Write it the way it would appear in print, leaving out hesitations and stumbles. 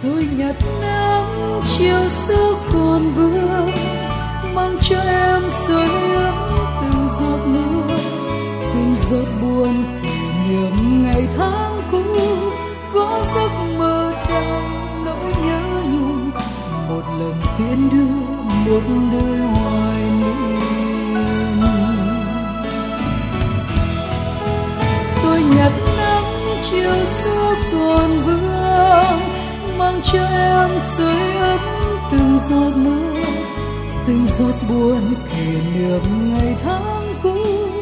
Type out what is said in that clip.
Tôi nhặt nắng chiều xưa còn vương, mang cho em sưởi ấm từng giọt mưa, từng giọt buồn kỷ niệm ngày tháng cũ. Có giấc mơ đang nỗi nhớ nhung, một lần tiễn đưa một đời hoài niệm. Tôi nhặt nắng chiều xưa còn vương, mang cho em sưởi ấm từng giọt mưa, từng giọt buồn kỷ niệm ngày tháng cũ.